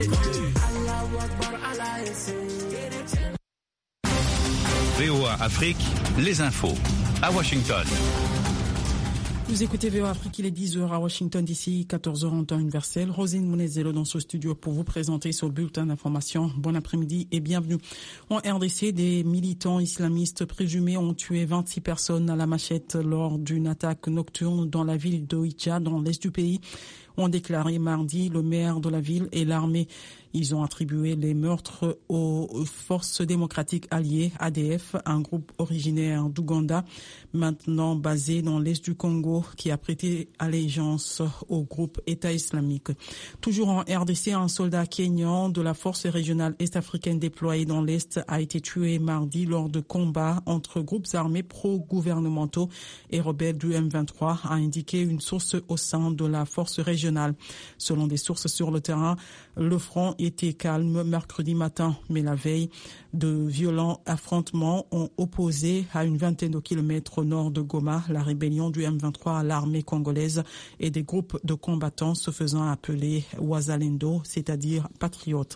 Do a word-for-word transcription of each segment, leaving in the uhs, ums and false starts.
V O A Afrique, les infos à Washington. Vous écoutez V O A Afrique, il est dix heures à Washington, d'ici quatorze heures en temps universel. Rosine Mounezelo dans ce studio pour vous présenter ce bulletin d'information. Bon après-midi et bienvenue. En R D C, des militants islamistes présumés ont tué vingt-six personnes à la machette lors d'une attaque nocturne dans la ville de Oicha, dans l'est du pays, ont déclaré mardi le maire de la ville et l'armée. Ils ont attribué les meurtres aux forces démocratiques alliées, A D F, un groupe originaire d'Ouganda, maintenant basé dans l'est du Congo, qui a prêté allégeance au groupe État islamique. Toujours en R D C, un soldat kényan de la force régionale est-africaine déployée dans l'est a été tué mardi lors de combats entre groupes armés pro-gouvernementaux et rebelles du M vingt-trois, a indiqué une source au sein de la force régionale. Selon des sources sur le terrain, le front était calme mercredi matin, mais la veille, de violents affrontements ont opposé à une vingtaine de kilomètres au nord de Goma la rébellion du M vingt-trois à l'armée congolaise et des groupes de combattants se faisant appeler Wazalendo, c'est-à-dire patriotes.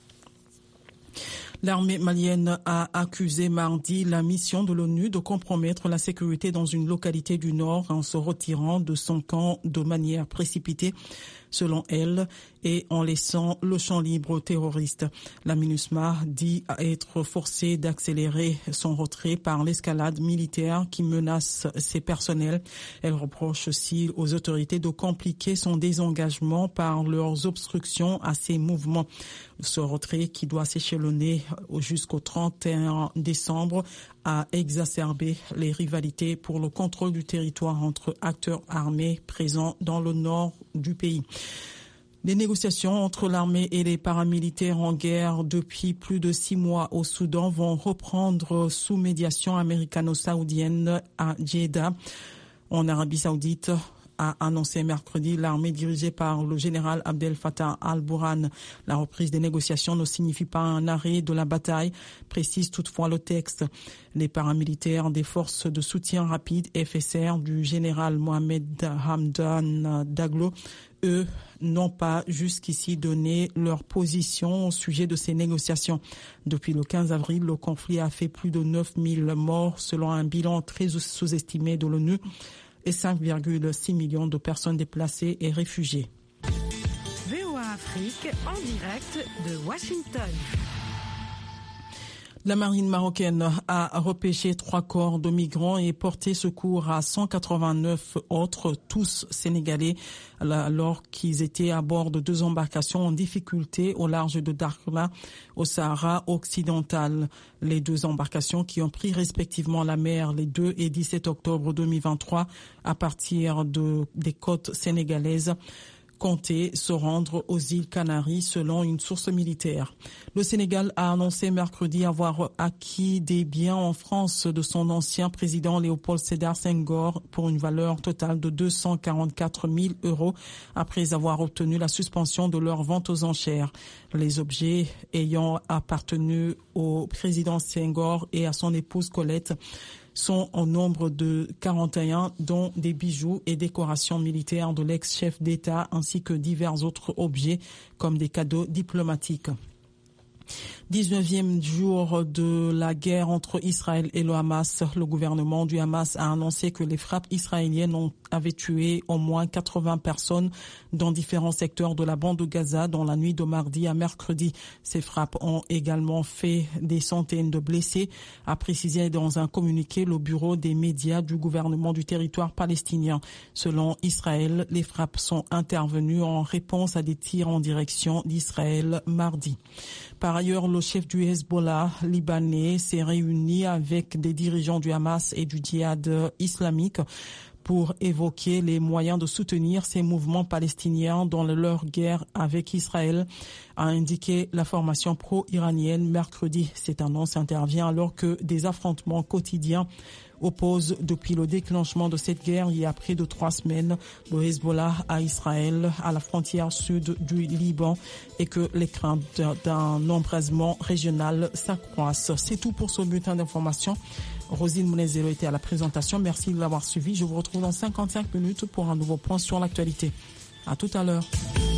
L'armée malienne a accusé mardi la mission de l'ONU de compromettre la sécurité dans une localité du Nord en se retirant de son camp de manière précipitée, selon elle, et en laissant le champ libre aux terroristes. La MINUSMA dit être forcée d'accélérer son retrait par l'escalade militaire qui menace ses personnels. Elle reproche aussi aux autorités de compliquer son désengagement par leurs obstructions à ses mouvements. Ce retrait, qui doit s'échelonner jusqu'au trente et un décembre, a exacerbé les rivalités pour le contrôle du territoire entre acteurs armés présents dans le nord du pays. Les négociations entre l'armée et les paramilitaires en guerre depuis plus de six mois au Soudan vont reprendre sous médiation américano-saoudienne à Jeddah, en Arabie Saoudite, a annoncé mercredi l'armée dirigée par le général Abdel Fattah al-Burhan. La reprise des négociations ne signifie pas un arrêt de la bataille, précise toutefois le texte. Les paramilitaires des forces de soutien rapide F S R du général Mohamed Hamdan Daglo, eux, n'ont pas jusqu'ici donné leur position au sujet de ces négociations. Depuis le quinze avril, le conflit a fait plus de neuf mille morts selon un bilan très sous-estimé de l'ONU et cinq virgule six millions de personnes déplacées et réfugiées. V O A Afrique en direct de Washington. La marine marocaine a repêché trois corps de migrants et porté secours à cent quatre-vingt-neuf autres, tous sénégalais, alors qu'ils étaient à bord de deux embarcations en difficulté au large de Dakhla, au Sahara occidental. Les deux embarcations qui ont pris respectivement la mer les deux et dix-sept octobre deux mille vingt-trois à partir de, des côtes sénégalaises comptaient se rendre aux îles Canaries selon une source militaire. Le Sénégal a annoncé mercredi avoir acquis des biens en France de son ancien président Léopold Sédar Senghor pour une valeur totale de deux cent quarante-quatre mille euros après avoir obtenu la suspension de leur vente aux enchères. Les objets ayant appartenu au président Senghor et à son épouse Colette sont au nombre de quarante et un, dont des bijoux et décorations militaires de l'ex-chef d'État ainsi que divers autres objets comme des cadeaux diplomatiques. dix-neuvième jour de la guerre entre Israël et le Hamas. Le gouvernement du Hamas a annoncé que les frappes israéliennes ont, avaient tué au moins quatre-vingts personnes dans différents secteurs de la bande de Gaza dans la nuit de mardi à mercredi. Ces frappes ont également fait des centaines de blessés, a précisé dans un communiqué le bureau des médias du gouvernement du territoire palestinien. Selon Israël, les frappes sont intervenues en réponse à des tirs en direction d'Israël mardi. Par ailleurs, le chef du Hezbollah libanais s'est réuni avec des dirigeants du Hamas et du djihad islamique pour évoquer les moyens de soutenir ces mouvements palestiniens dans leur guerre avec Israël, a indiqué la formation pro-iranienne mercredi. Cette annonce intervient alors que des affrontements quotidiens opposent depuis le déclenchement de cette guerre il y a près de trois semaines le Hezbollah à Israël, à la frontière sud du Liban, et que les craintes d'un embrasement régional s'accroissent. C'est tout pour ce bulletin d'information. Rosine Mounezelo était à la présentation. Merci de l'avoir suivi. Je vous retrouve dans cinquante-cinq minutes pour un nouveau point sur l'actualité. À tout à l'heure.